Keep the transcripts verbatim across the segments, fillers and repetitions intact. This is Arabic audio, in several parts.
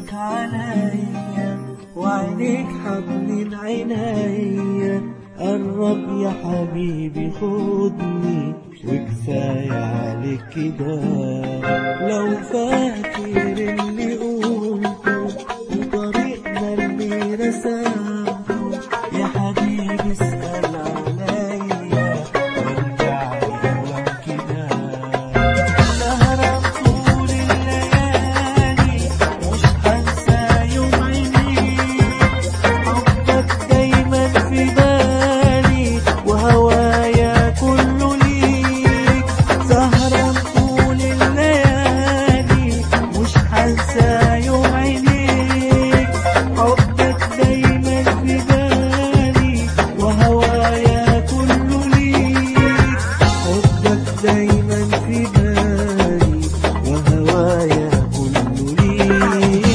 قلبك عليا وعينيك حضن عينيا، قرب يا حبيبي خدني وكفاية عليك كده. لو فاكر اللي قلته وطريقنا اللي رسمته يا حبيبي اسأل عليا وارجع لي كده. سهران طول الليالي مش هنسى يوم عينيك، حبك دايما في بالي وهوايا كله ليك. سهران طول الليالي مش هنسى يوم عينيك، حبك دايما في بالي وهوايا كله ليك. حبك دايما في بالي وهوايا كله ليك.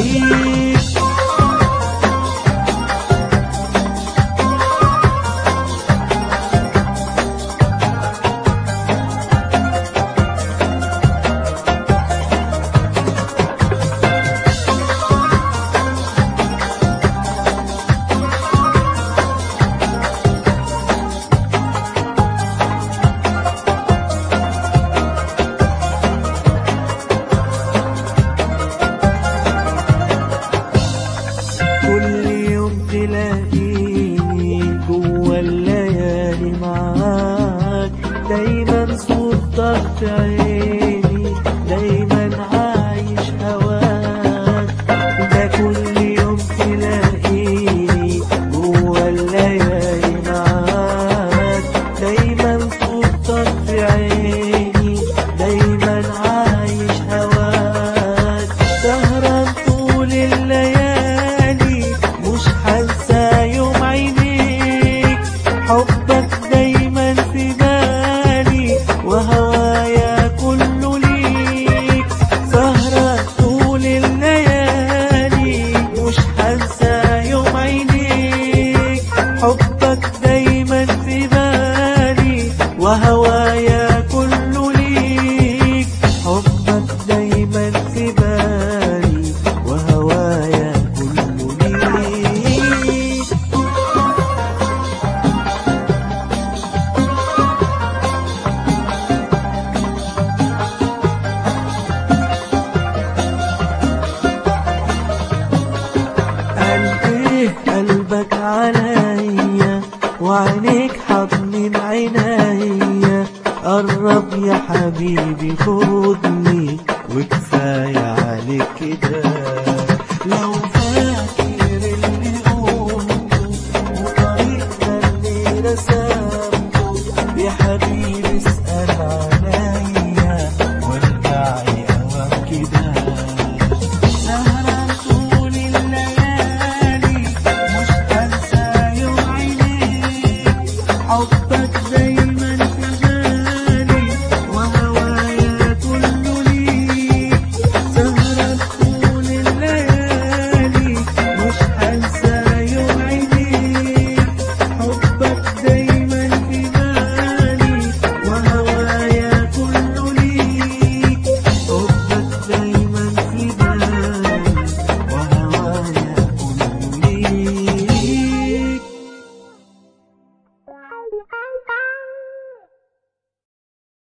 كل يوم تلاقيني جوا الليالي معاك، دايما صورتك في عيني، دايما عايش هواك. ده كل يوم تلاقيني جوا الليالي معاك، دايما صورتك في عيني، دايما عايش هواك. سهران طول الليالي مش هنسى يوم عينيك، حبك دايما في بالي وهوايا كله ليك. سهرة طول الليالي مش هنسى يوم عينيك، حبك دايما في بالي وهوايا كله ليك. حبك دايما في بالي وهوايا كله ليك. قلبي قلبك عليا وعينيك حضن عينيا، قرب يا حبيبي خدني وكفاية عليك كده. لو فاكر اللي قلته وطريقنا اللي رسمته